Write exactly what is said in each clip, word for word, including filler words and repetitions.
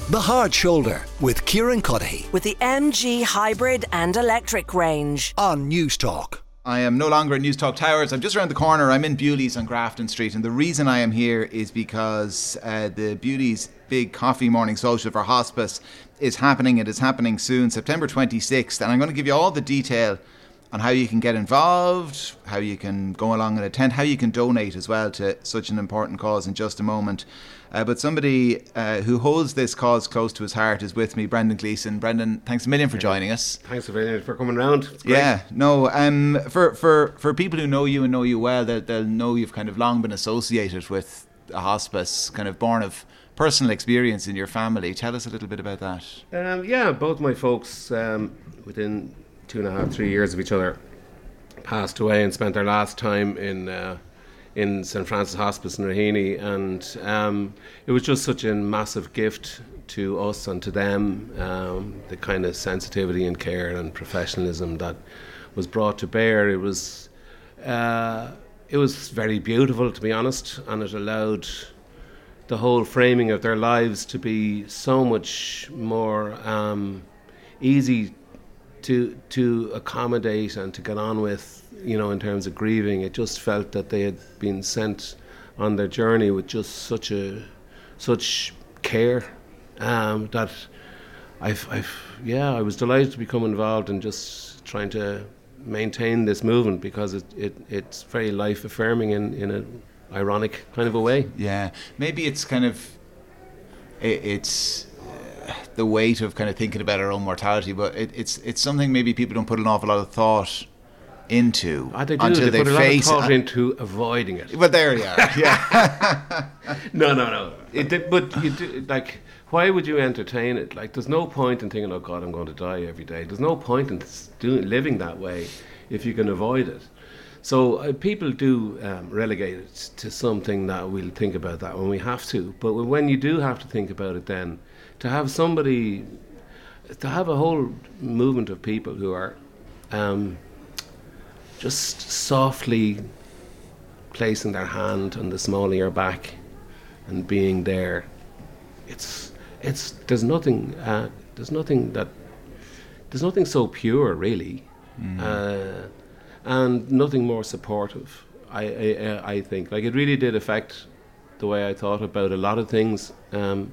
The Hard Shoulder with Kieran Cuddihy with the M G hybrid and electric range on News Talk. I am no longer at News Talk Towers. I'm just around the corner. I'm in Bewley's on Grafton Street, and the reason I am here is because uh, the Bewley's big coffee morning social for hospice is happening. It is happening soon, September twenty-sixth, and I'm going to give you all the detail on how you can get involved, how you can go along and attend, how you can donate as well to such an important cause in just a moment. Uh, but somebody uh, who holds this cause close to his heart is with me, Brendan Gleeson. Brendan, thanks a million for joining us. Thanks a million for coming round. Yeah, no, um, for, for, for people who know you and know you well, they'll, they'll know you've kind of long been associated with a hospice, kind of born of personal experience in your family. Tell us a little bit about that. Um, yeah, both my folks, um, within two and a half, three years of each other, passed away and spent their last time in uh, in Saint Francis Hospice in Raheny, and um, it was just such a massive gift to us and to them, um, the kind of sensitivity and care and professionalism that was brought to bear. It was uh, it was very beautiful, to be honest, and it allowed the whole framing of their lives to be so much more um, easy to to accommodate and to get on with, you know, in terms of grieving. It just felt that they had been sent on their journey with just such a such care um, that I've, I've yeah I was delighted to become involved in just trying to maintain this movement, because it, it it's very life affirming in in an ironic kind of a way. Yeah, maybe it's kind of it, it's the weight of kind of thinking about our own mortality, but it, it's it's something maybe people don't put an awful lot of thought into ah, they do. until they, they put a face lot of thought it. into avoiding it. Well, there you are. Yeah. no, no, no. It, but you do, like, why would you entertain it? Like, there's no point in thinking, "Oh God, I'm going to die every day." There's no point in doing living that way if you can avoid it. So uh, people do um, relegate it to something that we'll think about that when we have to. But when you do have to think about it, then to have somebody, to have a whole movement of people who are um, just softly placing their hand on the small of your back and being there, it's it's there's nothing uh, there's nothing that there's nothing so pure, really. Mm. Uh, and nothing more supportive, I, I I think. Like, it really did affect the way I thought about a lot of things, um,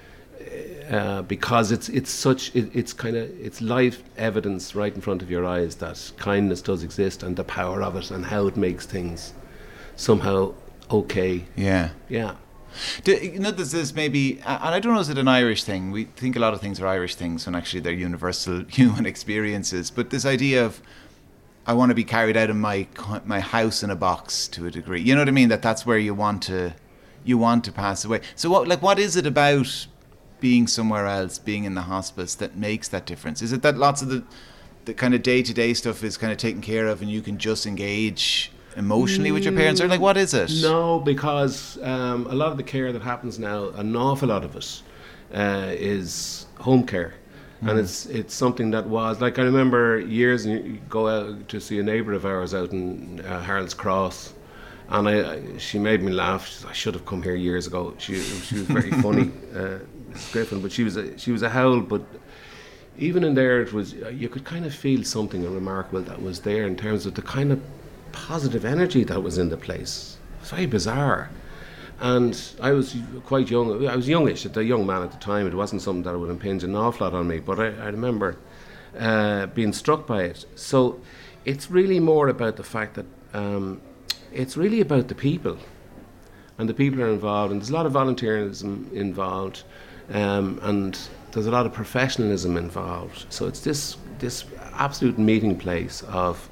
uh, because it's it's such it, it's kind of it's life evidence right in front of your eyes that kindness does exist, and the power of it, and how it makes things somehow okay. Yeah. Yeah. Do, you know, there's this maybe, and I don't know, is it an Irish thing? We think a lot of things are Irish things when actually they're universal human experiences. But this idea of, I want to be carried out of my my house in a box to a degree. You know what I mean? That that's where you want to you want to pass away. So what like what is it about being somewhere else, being in the hospice, that makes that difference? Is it that lots of the the kind of day to day stuff is kind of taken care of, and you can just engage emotionally with your parents, or like what is it? No, because um, a lot of the care that happens now, an awful lot of it uh, is home care. Mm. And it's it's something that was, like, I remember years, and you go out to see a neighbour of ours out in uh, Harold's Cross, and I, I she made me laugh. She said, I should have come here years ago. She she was very funny, uh, Griffin, but she was a, she was a howl. But even in there, it was, you could kind of feel something remarkable that was there in terms of the kind of positive energy that was in the place. It's very bizarre. And I was quite young. I was youngish, a young man at the time. It wasn't something that would impinge an awful lot on me, but I, I remember uh, being struck by it. So it's really more about the fact that um, it's really about the people, and the people are involved, and there's a lot of volunteerism involved, um, and there's a lot of professionalism involved. So it's this this absolute meeting place of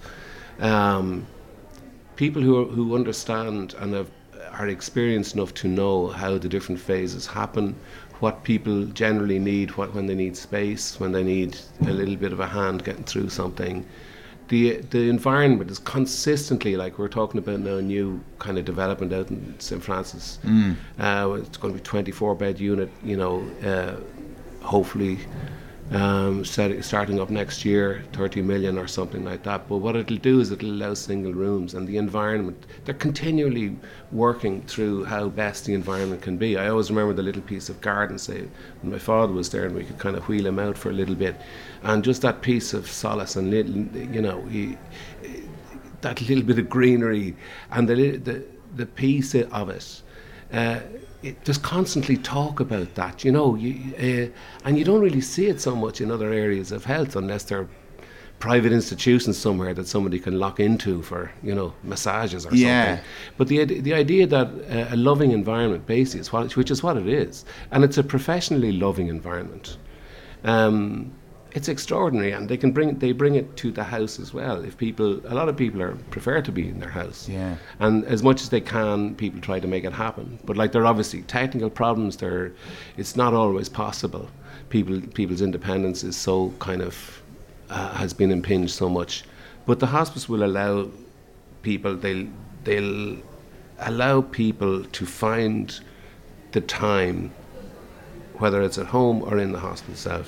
um, people who are, who understand and have are experienced enough to know how the different phases happen, what people generally need, what when they need space, when they need a little bit of a hand getting through something. The the environment is consistently, like we're talking about now, a new kind of development out in Saint Francis. Mm. Uh, it's going to be a twenty-four bed unit, you know, uh, hopefully um, set, starting up next year, thirty million or something like that. But what it'll do is it'll allow single rooms and the environment. They're continually working through how best the environment can be. I always remember the little piece of garden, say, when my father was there and we could kind of wheel him out for a little bit. And just that piece of solace and, little, you know, he, that little bit of greenery and the the, the piece of it. Uh, it, just constantly talk about that, you know, you, uh, and you don't really see it so much in other areas of health unless they're private institutions somewhere that somebody can lock into for, you know, massages or yeah. something. But the the idea that uh, a loving environment, basically, is what, which is what it is, and it's a professionally loving environment. Um, It's extraordinary, and they can bring they bring it to the house as well. If people, a lot of people are prefer to be in their house, yeah. And as much as they can, people try to make it happen. But like, there are obviously technical problems. There, it's not always possible. People people's independence is so kind of uh, has been impinged so much. But the hospice will allow people. They'll they'll allow people to find the time, whether it's at home or in the hospital itself,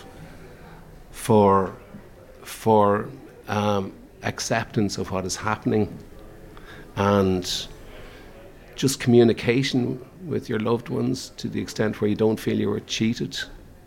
for for um, acceptance of what is happening, and just communication with your loved ones to the extent where you don't feel you were cheated,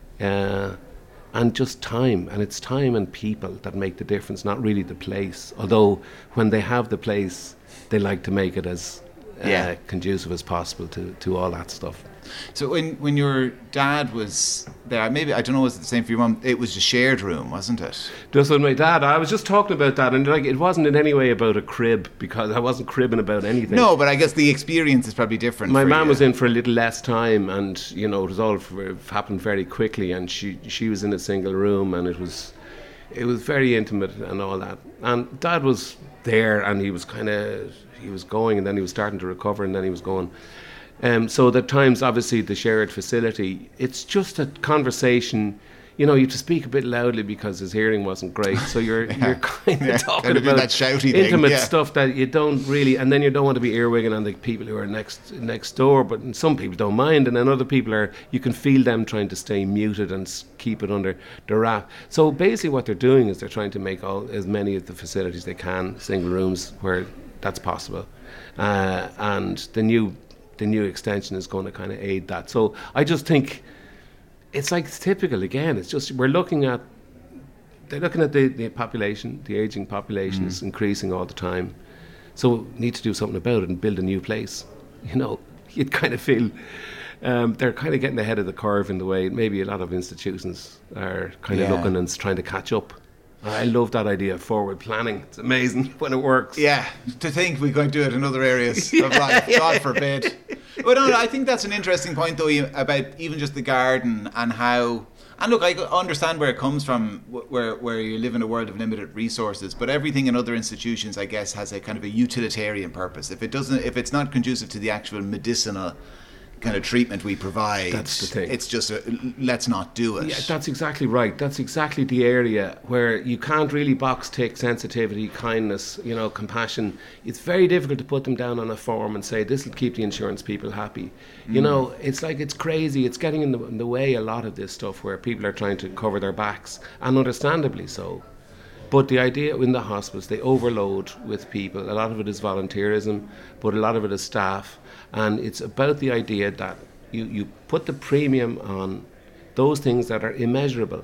uh, and just time. And it's time and people that make the difference, not really the place. Although when they have the place, they like to make it as uh, yeah. conducive as possible to, to all that stuff. So when when your dad was there, maybe, I don't know, was it the same for your mum? It was a shared room, wasn't it? Just with my dad, I was just talking about that, and like, it wasn't in any way about a crib, because I wasn't cribbing about anything. No, but I guess the experience is probably different. My for mum you. was in for a little less time, and you know, it was all f- happened very quickly, and she she was in a single room, and it was it was very intimate and all that. And Dad was there, and he was kind of he was going, and then he was starting to recover, and then he was going. Um, so at times, obviously, the shared facility, it's just a conversation. You know, you have to speak a bit loudly because his hearing wasn't great. So you're yeah. you're kind of yeah. talking kind of about that shouty intimate thing. Yeah. stuff that you don't really, and then you don't want to be earwigging on the people who are next next door. But some people don't mind, and then other people are. You can feel them trying to stay muted and keep it under the wrap. So basically, what they're doing is they're trying to make all as many of the facilities they can single rooms where that's possible, uh, and the new. The new extension is going to kind of aid that. So I just think it's like it's typical again. It's just we're looking at they're looking at the, the population, the aging population mm. is increasing all the time. So need to do something about it and build a new place. You know, you'd kind of feel um, they're kind of getting ahead of the curve in the way maybe a lot of institutions are kind yeah. of looking and trying to catch up. I love that idea of forward planning. It's amazing when it works. Yeah, to think we're going to do it in other areas yeah, of life. yeah. God forbid. But no, I think that's an interesting point, though, about even just the garden and how. And look, I understand where it comes from, where where you live in a world of limited resources. But everything in other institutions, I guess, has a kind of a utilitarian purpose. If it doesn't, if it's not conducive to the actual medicinal kind of treatment we provide, that's the thing. It's just a, let's not do it. Yeah, that's exactly right. That's exactly the area where you can't really box tick sensitivity, kindness, you know, compassion. It's very difficult to put them down on a form and say this will keep the insurance people happy. Mm. You know, it's like it's crazy. It's getting in the, in the way a lot of this stuff where people are trying to cover their backs, and understandably so. But the idea in the hospice, they overload with people. A lot of it is volunteerism, but a lot of it is staff. And it's about the idea that you, you put the premium on those things that are immeasurable.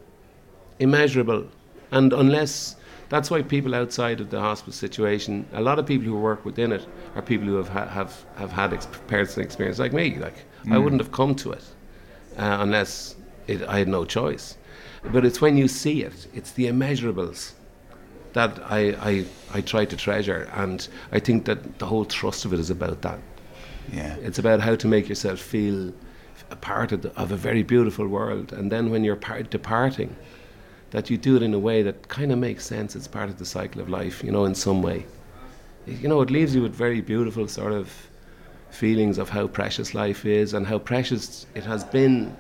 Immeasurable. And unless, that's why people outside of the hospice situation, a lot of people who work within it are people who have ha- have, have had ex- personal experience like me. Like mm. I wouldn't have come to it uh, unless it, I had no choice. But it's when you see it, it's the immeasurables that I, I, I try to treasure. And I think that the whole thrust of it is about that. Yeah, it's about how to make yourself feel a part of, the, of a very beautiful world, and then when you're part, departing, that you do it in a way that kind of makes sense. It's part of the cycle of life, you know, in some way. You know, it leaves you with very beautiful sort of feelings of how precious life is and how precious it has been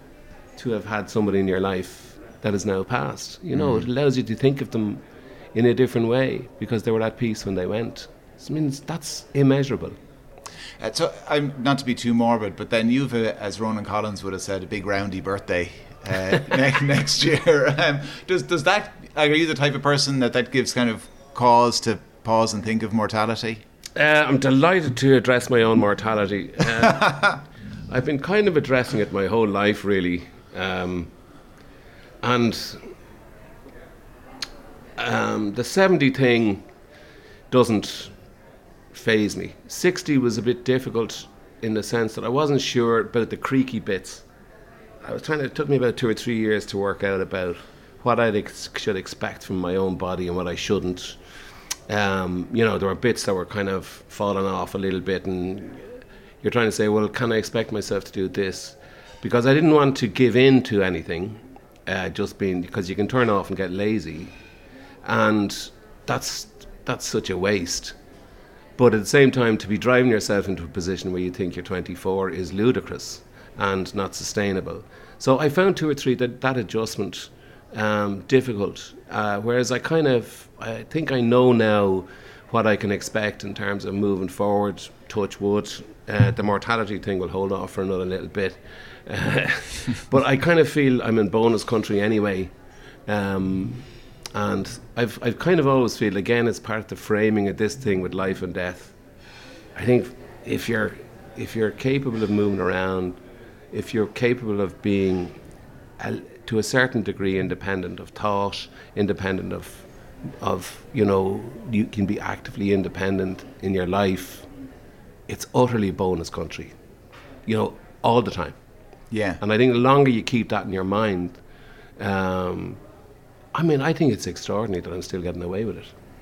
to have had somebody in your life that is now passed. You know, mm. it allows you to think of them in a different way because they were at peace when they went. I mean, that's immeasurable. Uh, so, I'm not to be too morbid, but then you've, uh, as Ronan Collins would have said, a big roundy birthday uh, ne- next year. Um, does does that? Are you the type of person that that gives kind of cause to pause and think of mortality? Uh, I'm delighted to address my own mortality. Uh, I've been kind of addressing it my whole life, really, um, and um, the seventy thing doesn't faze me. sixty was a bit difficult in the sense that I wasn't sure about the creaky bits. I was trying to, it took me about two or three years to work out about what I ex- should expect from my own body and what I shouldn't. Um, you know, there were bits that were kind of falling off a little bit, and you're trying to say, well, can I expect myself to do this? Because I didn't want to give in to anything, uh, just being, because you can turn off and get lazy, and that's that's such a waste. But at the same time, to be driving yourself into a position where you think you're twenty-four is ludicrous and not sustainable. So I found two or three that that adjustment um, difficult. Uh, whereas I kind of, I think I know now what I can expect in terms of moving forward. Touch wood. Uh, the mortality thing will hold off for another little bit. Uh, but I kind of feel I'm in bonus country anyway. Um, And I've I've kind of always feel, again, it's part of the framing of this thing with life and death. I think if you're if you're capable of moving around, if you're capable of being a, to a certain degree independent of thought, independent of of you know, you can be actively independent in your life, it's utterly bonus country, you know, all the time. Yeah. And I think the longer you keep that in your mind, um, I mean, I think it's extraordinary that I'm still getting away with it.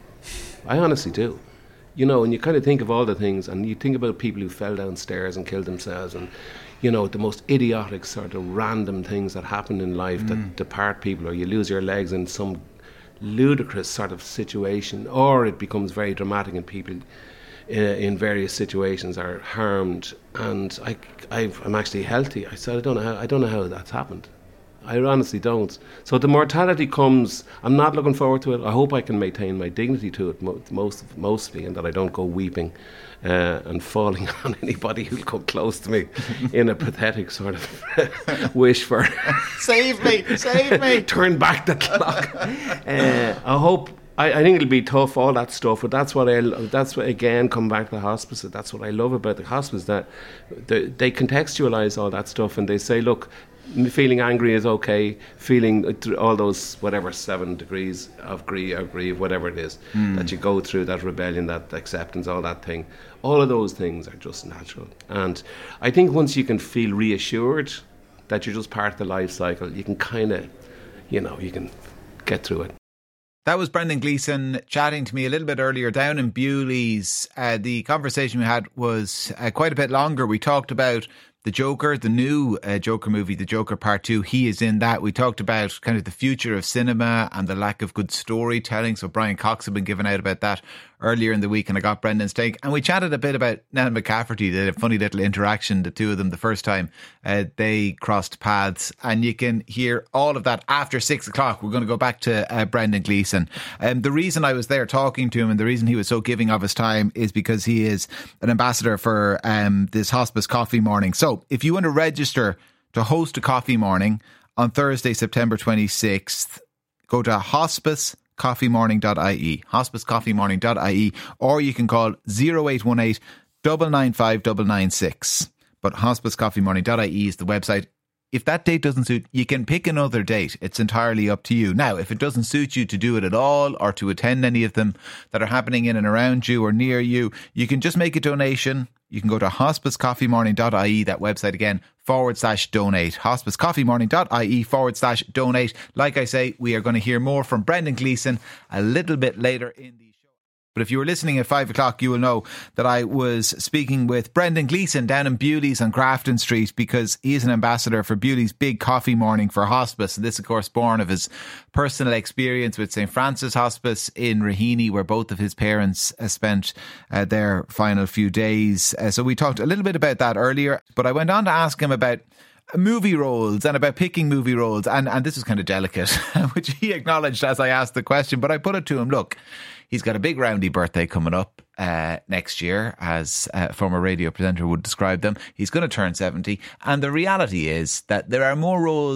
I honestly do. You know, and you kind of think of all the things, and you think about people who fell downstairs and killed themselves, and, you know, the most idiotic sort of random things that happen in life mm. that depart people, or you lose your legs in some ludicrous sort of situation, or it becomes very dramatic and people uh, in various situations are harmed. And I, I've, I'm actually healthy. I said, I don't know how, I don't know how that's happened. I honestly don't. So the mortality comes, I'm not looking forward to it. I hope I can maintain my dignity to it mo- most, mostly, and that I don't go weeping uh, and falling on anybody who'll come close to me in a pathetic sort of wish for save me, save me, turn back the clock. Uh, I hope, I, I think it'll be tough, all that stuff, but that's what I, that's what, again, come back to the hospice, that's what I love about the hospice, that they, they contextualise all that stuff, and they say, look, feeling angry is okay, feeling all those whatever seven degrees of grief, or grief, whatever it is mm. that you go through, that rebellion, that acceptance, all that thing, all of those things are just natural. And I think once you can feel reassured that you're just part of the life cycle, you can kind of, you know, you can get through it. That was Brendan Gleeson chatting to me a little bit earlier down in Bewley's. Uh, the conversation we had was uh, quite a bit longer. We talked about The Joker, the new uh, Joker movie, The Joker Part two. He is in that. We talked about kind of the future of cinema and the lack of good storytelling. So Brian Cox had been given out about that earlier in the week, and I got Brendan's take. And we chatted a bit about Nell McCafferty. They had a funny little interaction, the two of them, the first time uh, they crossed paths. And you can hear all of that after six o'clock. We're going to go back to uh, Brendan Gleeson. Um, the reason I was there talking to him, and the reason he was so giving of his time, is because he is an ambassador for um, this hospice coffee morning. So if you want to register to host a coffee morning on Thursday, September twenty-sixth, go to hospice coffee morning dot I E, hospice coffee morning dot I E, or you can call zero eight one eight, nine nine five, nine nine six. But hospice coffee morning dot I E is the website. If that date doesn't suit, you can pick another date. It's entirely up to you. Now, if it doesn't suit you to do it at all, or to attend any of them that are happening in and around you or near you, you can just make a donation. You can go to hospice coffee morning dot I E, that website again, forward slash donate. hospice coffee morning dot I E forward slash donate. Like I say, we are going to hear more from Brendan Gleeson a little bit later in the show. But if you were listening at five o'clock, you will know that I was speaking with Brendan Gleeson down in Bewley's on Grafton Street, because he is an ambassador for Bewley's big coffee morning for hospice. And this, of course, born of his personal experience with Saint Francis Hospice in Raheny, where both of his parents uh, spent uh, their final few days. Uh, so we talked a little bit about that earlier, but I went on to ask him about movie roles and about picking movie roles. And, and this is kind of delicate, which he acknowledged as I asked the question, but I put it to him, look, he's got a big roundy birthday coming up uh, next year, as a former radio presenter would describe them. He's going to turn seventy. And the reality is that there are more roles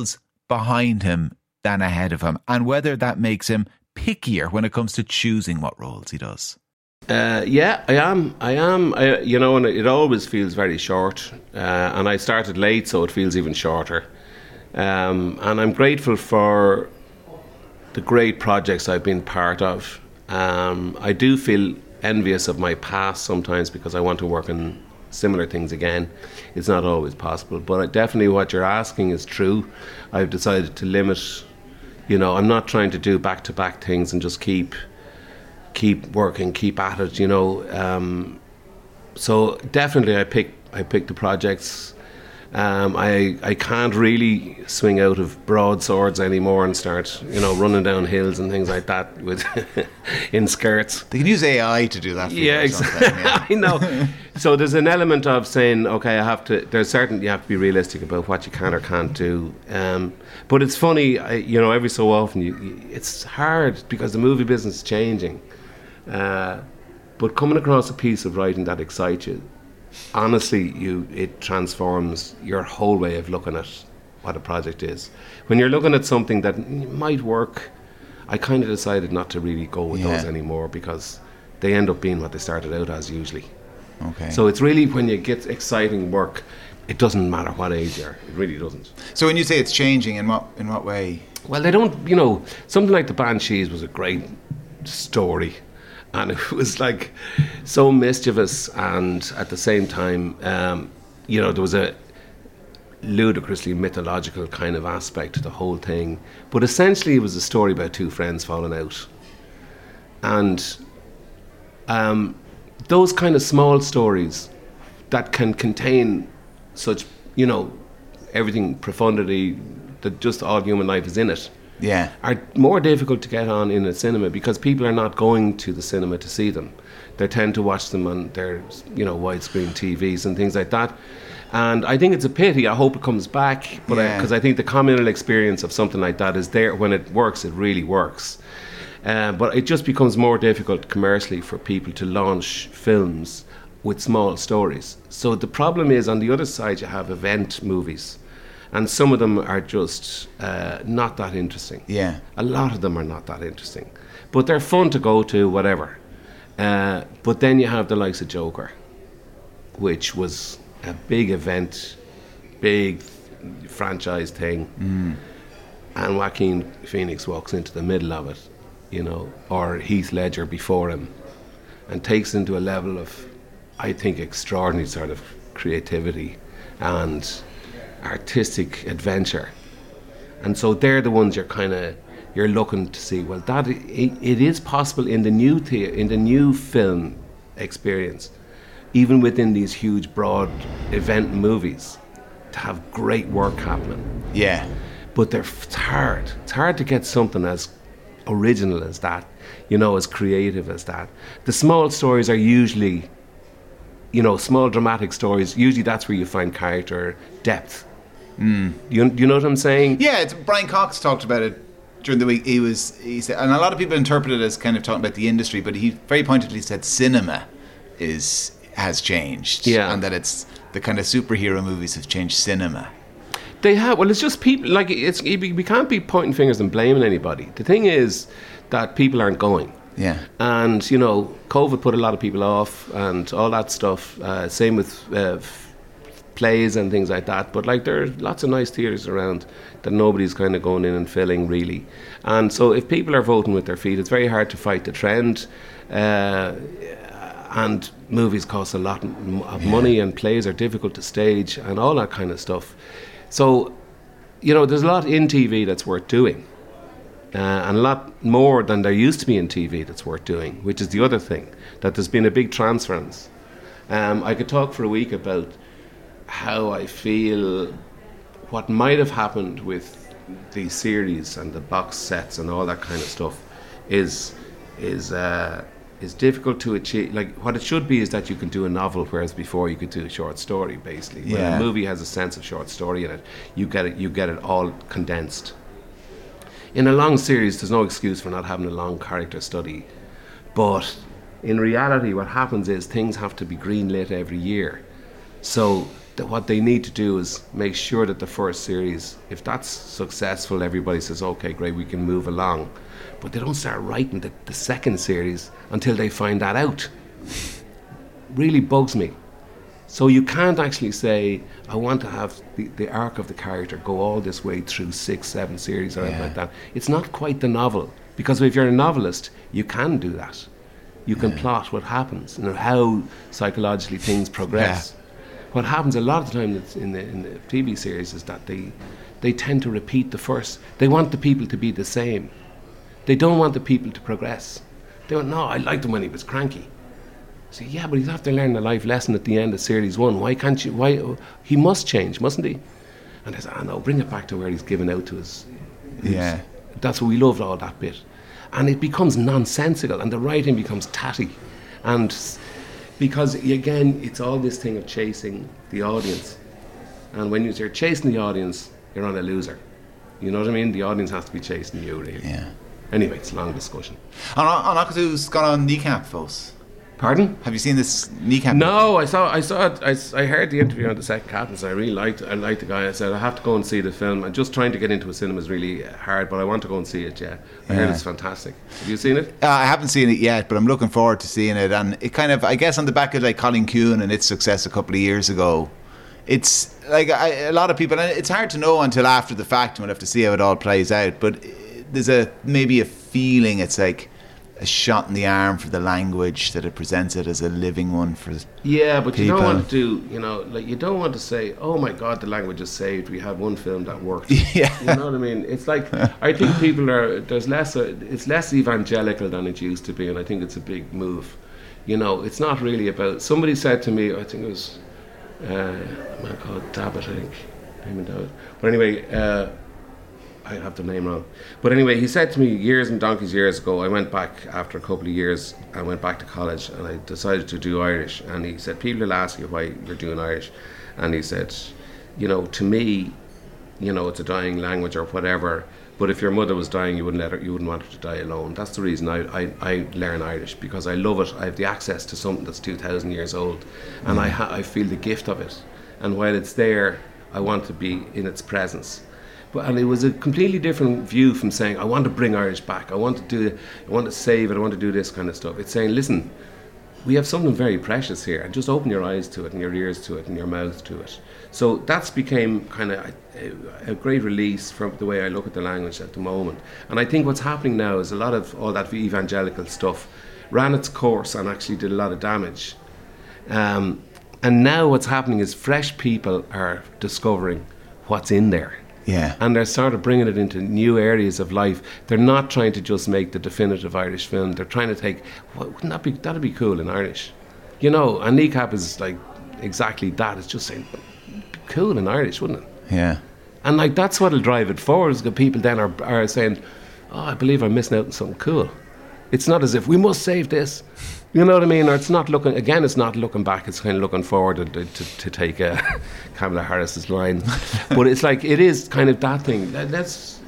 behind him than ahead of him, and whether that makes him pickier when it comes to choosing what roles he does. Uh, yeah, I am. I am. I, you know, and it always feels very short. Uh, and I started late, so it feels even shorter. Um, and I'm grateful for the great projects I've been part of. Um, I do feel envious of my past sometimes because I want to work on similar things again. It's not always possible, but definitely what you're asking is true. I've decided to limit, you know, I'm not trying to do back-to-back things and just keep keep working, keep at it, you know. Um, so definitely I pick I pick the projects. Um, I I can't really swing out of broadswords anymore and start, you know, running down hills and things like that with in skirts. They can use A I to do that for yeah, you or exactly. something. Yeah. I know. So there's an element of saying, okay, I have to. There's certain you have to be realistic about what you can or can't do. Um, but it's funny, I, you know, every so often you, you, it's hard because the movie business is changing. Uh, but coming across a piece of writing that excites you, honestly, you it transforms your whole way of looking at what a project is. When you're looking at something that might work, I kind of decided not to really go with Yeah. those anymore because they end up being what they started out as usually. Okay. So it's really when you get exciting work, it doesn't matter what age you are. It really doesn't. So when you say it's changing, in what in what way? Well, they don't, you know, something like The Banshees was a great story. And it was like so mischievous, and at the same time, um, you know, there was a ludicrously mythological kind of aspect to the whole thing. But essentially, it was a story about two friends falling out. And um, those kind of small stories that can contain such, you know, everything, profundity, that just all human life is in it. Yeah. Are more difficult to get on in a cinema because people are not going to the cinema to see them. They tend to watch them on their, you know, widescreen T Vs and things like that. And I think it's a pity. I hope it comes back, but Yeah. because I, I think the communal experience of something like that is there. When it works, it really works. Uh, but it just becomes more difficult commercially for people to launch films with small stories. So the problem is, on the other side, you have event movies. And some of them are just uh, not that interesting. Yeah. A lot of them are not that interesting. But they're fun to go to, whatever. Uh, but then you have the likes of Joker, which was a big event, big franchise thing. Mm. And Joaquin Phoenix walks into the middle of it, you know, or Heath Ledger before him, and takes into a level of, I think, extraordinary sort of creativity and artistic adventure. And so they're the ones you're kind of you're looking to see. Well, that it, it is possible in the new the- in the new film experience, even within these huge broad event movies, to have great work happening. Yeah. But they're it's hard. It's hard to get something as original as that, you know, as creative as that. The small stories are usually, you know, small dramatic stories. Usually that's where you find character depth. Mm. You, you know what I'm saying? Yeah, it's, Brian Cox talked about it during the week. He was, he said, and a lot of people interpret it as kind of talking about the industry, but he very pointedly said cinema is has changed. Yeah. And that it's the kind of superhero movies have changed cinema. They have. Well, it's just people, like, it's we can't be pointing fingers and blaming anybody. The thing is that people aren't going. Yeah. And, you know, COVID put a lot of people off and all that stuff. Uh, same with uh, f- plays and things like that. But, like, there are lots of nice theatres around that nobody's kind of going in and filling, really. And so if people are voting with their feet, it's very hard to fight the trend. Uh, and movies cost a lot of money, and plays are difficult to stage and all that kind of stuff. So, you know, there's a lot in T V that's worth doing. Uh, and a lot more than there used to be in T V that's worth doing, which is the other thing, that there's been a big transference. Um, I could talk for a week about how I feel what might have happened with the series and the box sets and all that kind of stuff is is uh, is difficult to achieve. Like, what it should be is that you can do a novel, whereas before you could do a short story, basically. When Yeah. a movie has a sense of short story in it, you get it, you get it all condensed. In a long series, there's no excuse for not having a long character study. But in reality, what happens is things have to be greenlit every year. So that what they need to do is make sure that the first series, if that's successful, everybody says, okay, great, we can move along. But they don't start writing the, the second series until they find that out. Really bugs me. So you can't actually say, I want to have the, the arc of the character go all this way through six, seven series or anything Yeah. like that. It's not quite the novel. Because if you're a novelist, you can do that. You can Yeah. plot what happens and how psychologically things progress. What happens a lot of the time that's in the, in the T V series is that they, they tend to repeat the first. They want the people to be the same. They don't want the people to progress. They want, no, I liked him when he was cranky. So yeah, but he's after learning a life lesson at the end of series one. Why can't you? Why he must change, mustn't he? And I said, oh no, bring it back to where he's giving out to his. his Yeah. That's what we loved, all that bit, and it becomes nonsensical, and the writing becomes tatty, and s- because again, it's all this thing of chasing the audience, and when you're chasing the audience, you're on a loser. You know what I mean? The audience has to be chasing you, really. Yeah. Anyway, it's a long discussion. And Anakatu's gone on kneecap, folks. Pardon? Have you seen this kneecap? No, I saw, I saw it. I, s- I heard the interview on the second Captains. I really liked, I liked the guy. I said I have to go and see the film. And just trying to get into a cinema is really hard, but I want to go and see it. Yeah, I heard Yeah. it's fantastic. Have you seen it? Uh, I haven't seen it yet, but I'm looking forward to seeing it. And it kind of, I guess, on the back of like Colin Kuhn and its success a couple of years ago, it's like I, a lot of people, and it's hard to know until after the fact, and we'll have to see how it all plays out. But uh, there's a maybe a feeling it's like a shot in the arm for the language that it presents it as a living one for. Yeah, but you people. don't want to do, you know, like you don't want to say, oh my God, the language is saved. We had one film that worked. Yeah. You know what I mean? It's like, I think people are, there's less, uh, it's less evangelical than it used to be, and I think it's a big move. You know, it's not really about, somebody said to me, I think it was uh, a man called Dabbit, I think. Name Dabbit. But anyway, uh, I have the name wrong. But anyway, he said to me years and donkeys years ago, I went back after a couple of years, I went back to college and I decided to do Irish. And he said, people will ask you why you're doing Irish. And he said, you know, to me, you know, it's a dying language or whatever, but if your mother was dying, you wouldn't let her, you wouldn't want her to die alone. That's the reason I, I, I learn Irish, because I love it. I have the access to something that's two thousand years old, and I, ha- I feel the gift of it. And while it's there, I want to be in its presence. But, and it was a completely different view from saying, I want to bring Irish back, I want to do, I want to save it, I want to do this kind of stuff. It's saying, listen, we have something very precious here, and just open your eyes to it and your ears to it and your mouth to it. So that's became kind of a, a great release from the way I look at the language at the moment. And I think what's happening now is a lot of all that evangelical stuff ran its course and actually did a lot of damage. Um, and now what's happening is fresh people are discovering what's in there. Yeah. And they're sort of bringing it into new areas of life. They're not trying to just make the definitive Irish film. They're trying to take, well, wouldn't that be, that'd be cool in Irish. You know, and Kneecap is like exactly that. It's just saying, cool in Irish, wouldn't it? Yeah. And like that's what'll drive it forward, is that people then are, are saying, oh, I believe I'm missing out on something cool. It's not as if we must save this. You know what I mean? Or it's not looking, again, it's not looking back, it's kind of looking forward to, to, to take uh, Kamala Harris's line. But it's like, it is kind of that thing. That, that's,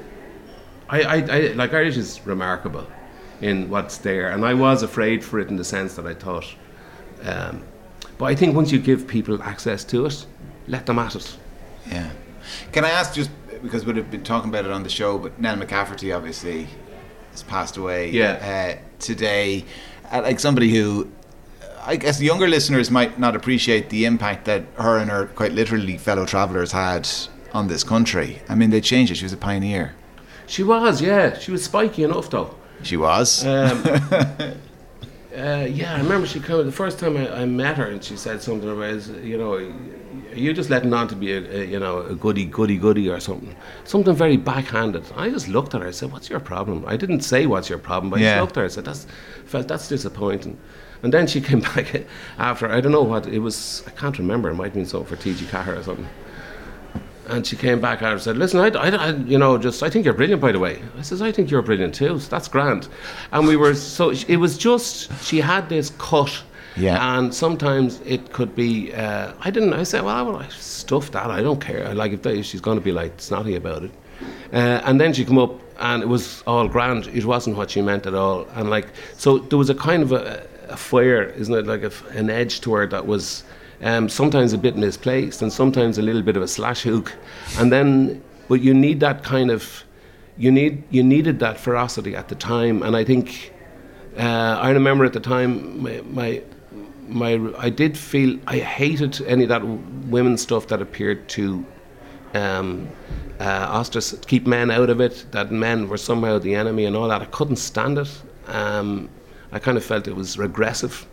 I, I, I, like Irish is remarkable in what's there. And I was afraid for it in the sense that I thought, um, but I think once you give people access to it, let them at it. Yeah. Can I ask, just because we'd have been talking about it on the show, but Nell McCafferty obviously has passed away Yeah. uh, today. Uh, like somebody who, I guess younger listeners might not appreciate the impact that her and her quite literally fellow travellers had on this country. I mean, they changed it. She was a pioneer. She was, yeah. She was spiky enough, though. She was. Um, uh, yeah, I remember she came the first time I, I met her, and she said something about, you know, are you just letting on to be a, a you know a goody goody goody or something, something very backhanded. I just looked at her. I said, "What's your problem?" I didn't say what's your problem, but I Yeah. just looked at her. I said, "That's felt that's disappointing." And then she came back after, I don't know what it was. I can't remember. It might have been something for T G Caher or something. And she came back and said, listen, I, I, I, you know, just, I think you're brilliant, by the way. I says, I think you're brilliant too. So that's grand. And we were, so it was just, she had this cut. Yeah. And sometimes it could be, uh, I didn't, I said, well, I will stuff that. I don't care. I like if, they, if she's going to be like snotty about it. Uh, and then she came up and it was all grand. It wasn't what she meant at all. And like, so there was a kind of a, a fire, isn't it? Like a, an edge to her that was, um, sometimes a bit misplaced, and sometimes a little bit of a slash hook, and then but you need that kind of you need you needed that ferocity at the time, and I think uh, I remember at the time my, my my I did feel I hated any of that women's stuff that appeared to um, uh, ostrac- keep men out of it, that men were somehow the enemy and all that. I couldn't stand it. Um, I kind of felt it was regressive.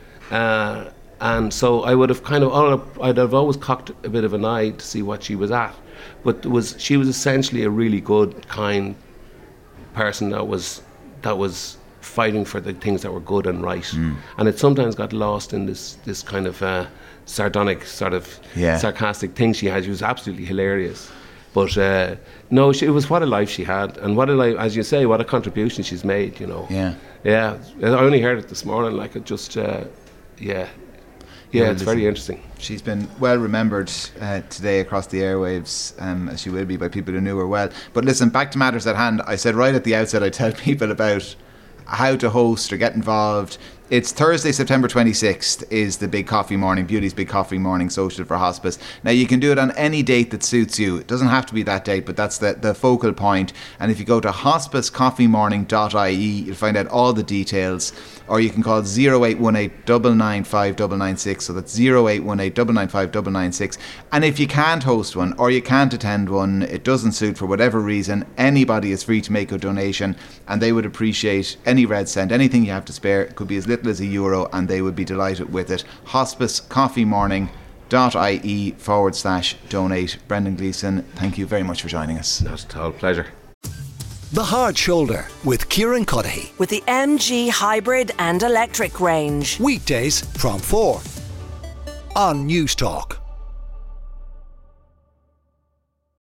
Uh, and so I would have kind of, I'd have always cocked a bit of an eye to see what she was at. But it was she was essentially a really good, kind person that was that was fighting for the things that were good and right. Mm. And it sometimes got lost in this this kind of uh, sardonic, sort of yeah. sarcastic thing she had. She was absolutely hilarious. But uh, no, she, it was what a life she had, and what a life, as you say, what a contribution she's made. You know. Yeah. Yeah. I only heard it this morning. Like it just, uh, yeah, yeah. Yeah, it's very interesting. She's been well remembered uh, today across the airwaves, um, as she will be by people who knew her well. But listen, back to matters at hand. I said right at the outset, I tell people about how to host or get involved. It's Thursday, September twenty-sixth is the Big Coffee Morning, Beauty's Big Coffee Morning Social for Hospice. Now you can do it on any date that suits you. It doesn't have to be that date, but that's the, the focal point. And if you go to hospice coffee morning dot I E, you'll find out all the details. Or you can call zero eight one eight nine nine five nine nine six. So that's zero eight one eight nine nine five nine nine six. And if you can't host one or you can't attend one, it doesn't suit for whatever reason, anybody is free to make a donation, and they would appreciate any red cent, anything you have to spare. It could be as little as a euro, and they would be delighted with it. hospice coffee morning dot I E forward slash donate. Brendan Gleeson, thank you very much for joining us. That's a pleasure. The Hard Shoulder with Kieran Cuddihy. With the M G hybrid and electric range. Weekdays from four on News Talk.